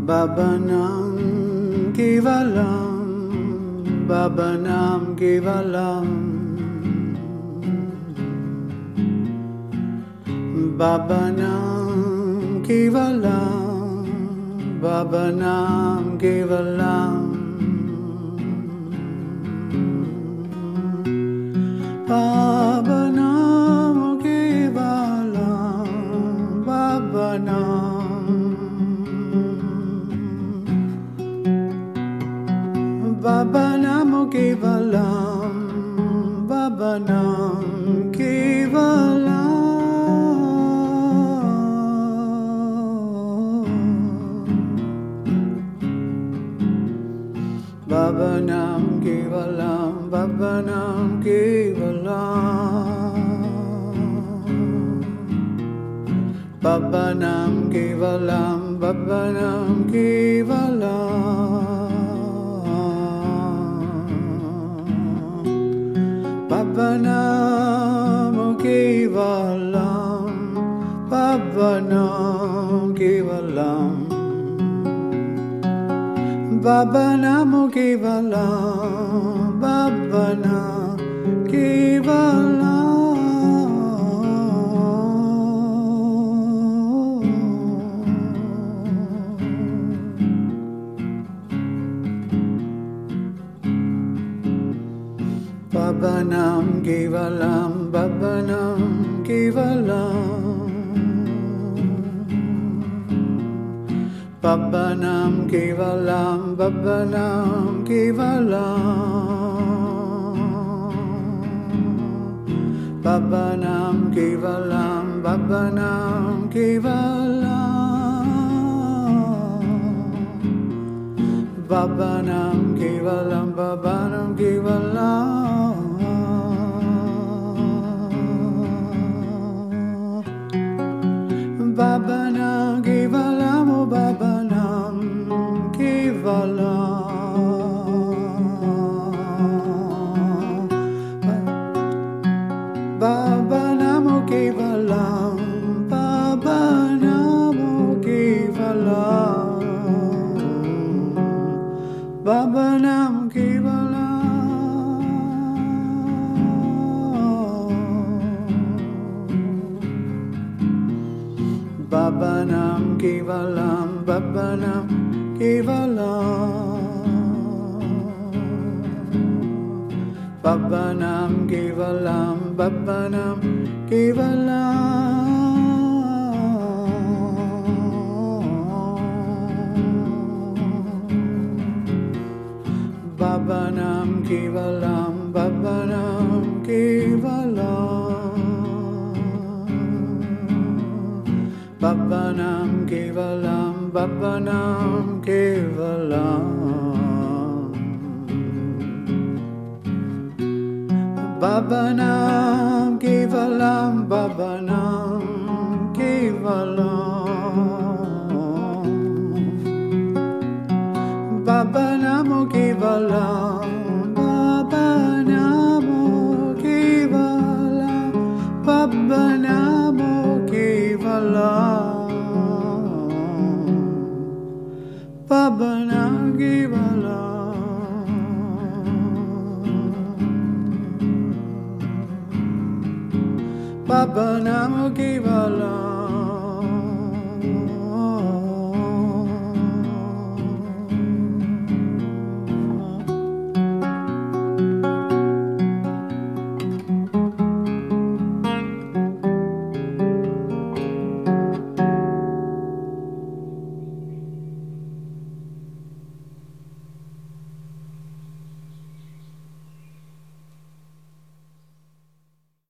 Babanam Kevalam, Babanam Kevalam, Babanam Kevalam, Babanam Kevalam, Babanam Kevalam, Babanam. Babanam Kevalam, Babanam Kevalam, Babanam Kevalam, Babanam Kevalam, Babanam Kevalam, Babanam Kevalam. Babanam Kevalam, Babanam Kevalam, Babanam Kevalam, Babanam Kevalam, Babanam Kevalam, Babanam Kevalam, Babanam Kevalam, Babanam Kevalam, Babanam Kevalam, Babanam Kevalam, Babanam Kevalam, Babanam Kevalam. Babanam Kevalam, oh Babanam Kevalam, Babanam Kevalam, Babanam Kevalam, Babanam Kevalam. Babanam Kevalam, Babanam Kevalam, Babanam Kevalam, Babanam Kevalam, Babanam Kevalam, Babanam Kevalam, Babanam Kevalam, Babanam Kevalam, Babanam Kevalam, Babanam Kevalam, Babanam Kevalam, Babanam Kevalam, Babanam Kevalam, Babanam Kevalam, Babanam Kevalam.